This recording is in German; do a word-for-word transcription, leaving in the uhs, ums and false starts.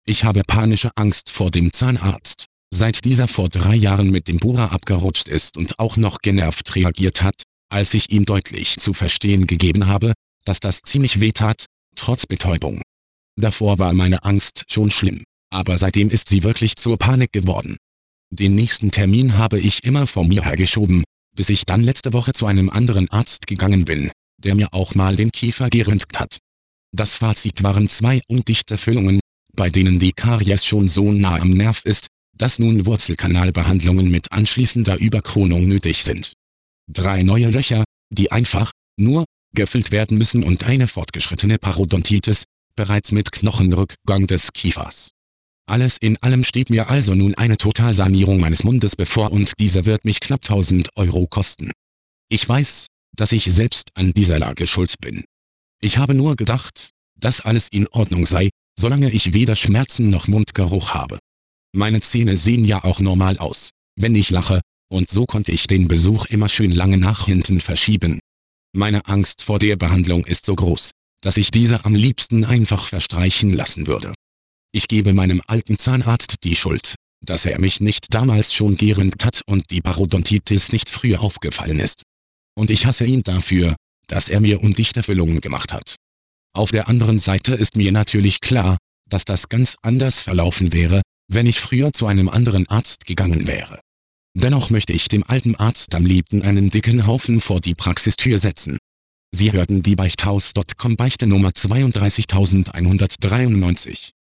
Ich habe panische Angst vor dem Zahnarzt. Seit dieser vor drei Jahren mit dem Bohrer abgerutscht ist und auch noch genervt reagiert hat, als ich ihm deutlich zu verstehen gegeben habe, dass das ziemlich weh tat, trotz Betäubung. Davor war meine Angst schon schlimm, aber seitdem ist sie wirklich zur Panik geworden. Den nächsten Termin habe ich immer vor mir hergeschoben, bis ich dann letzte Woche zu einem anderen Arzt gegangen bin, der mir auch mal den Kiefer geröntgt hat. Das Fazit waren zwei undichte Füllungen, bei denen die Karies schon so nah am Nerv ist, dass nun Wurzelkanalbehandlungen mit anschließender Überkrönung nötig sind. Drei neue Löcher, die einfach, nur, gefüllt werden müssen und eine fortgeschrittene Parodontitis, bereits mit Knochenrückgang des Kiefers. Alles in allem steht mir also nun eine Totalsanierung meines Mundes bevor und diese wird mich knapp tausend Euro kosten. Ich weiß, dass ich selbst an dieser Lage schuld bin. Ich habe nur gedacht, dass alles in Ordnung sei, solange ich weder Schmerzen noch Mundgeruch habe. Meine Zähne sehen ja auch normal aus, wenn ich lache, und so konnte ich den Besuch immer schön lange nach hinten verschieben. Meine Angst vor der Behandlung ist so groß, dass ich diese am liebsten einfach verstreichen lassen würde. Ich gebe meinem alten Zahnarzt die Schuld, dass er mich nicht damals schon geröntgt hat und die Parodontitis nicht früher aufgefallen ist. Und ich hasse ihn dafür, dass er mir undichte Füllungen gemacht hat. Auf der anderen Seite ist mir natürlich klar, dass das ganz anders verlaufen wäre, wenn ich früher zu einem anderen Arzt gegangen wäre. Dennoch möchte ich dem alten Arzt am liebsten einen dicken Haufen vor die Praxistür setzen. Sie hörten die Beichthaus Punkt com Beichte Nummer zweiunddreißigtausendeinhundertdreiundneunzig.